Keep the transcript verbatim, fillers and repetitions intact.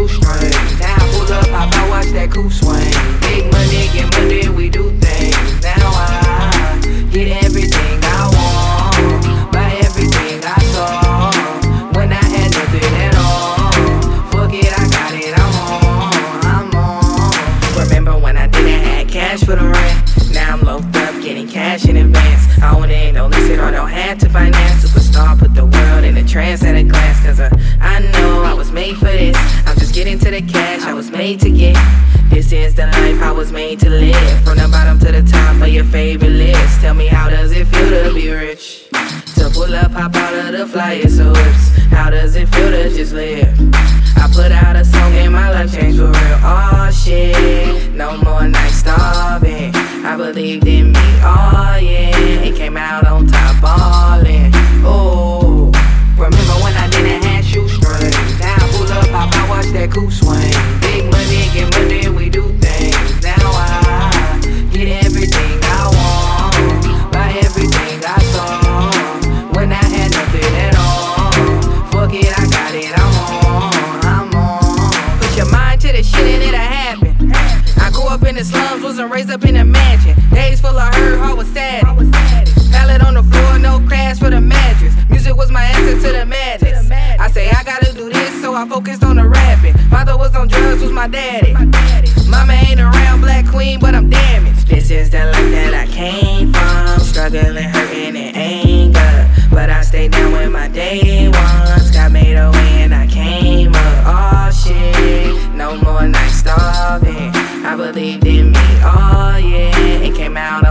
shoestring. Now I pull up, hop out, watch that coupe swing. Big money, get money, we do things. Now I get everything I want, buy everything I saw. When I had nothing at all, fuck it, I got it, I'm on, I'm on. Remember when I didn't have cash for the rent? Now I'm loafed up, getting cash in advance. I don't need no listen or no hat to finance. Superstar put the world in a trance at a glance. Cause uh, I know I was made for this. I'm just getting to the cash I was made to get. This is the life I was made to live. From the bottom to the top of your favorite list. Tell me, how does it feel to be rich? To pull up, hop out of the flyers or whips. How does it feel to just live? I put out a song and my life changed for real. Oh shit, no more nights starving. I believed in me, oh yeah. It came out on top, ballin'. Oh, remember when I didn't have shoestrings? Now I pull up, hop out, watch that coupe swing. Big money, get money, we do things. Now I get everything I want, buy everything I saw. When I had nothing at all, fuck it, I got it, I'm on, I'm on. Put your mind to the shit and it'll happen. I grew up in the slums, wasn't raised up in a mansion. Days full of hurt, heart was sad. Pallet on the floor, no crash for the mattress. Music was my answer to the madness. I say I gotta do this, so I focused on the rapping. Father was on drugs, was my daddy. Mama ain't around, black queen, but I'm damaged. This is the life that I came from. Struggling, hurting, and anger. But I stayed down with my day ones. Got made away and I came up. Oh shit, no more nights starving. I believed in me, oh yeah. It came out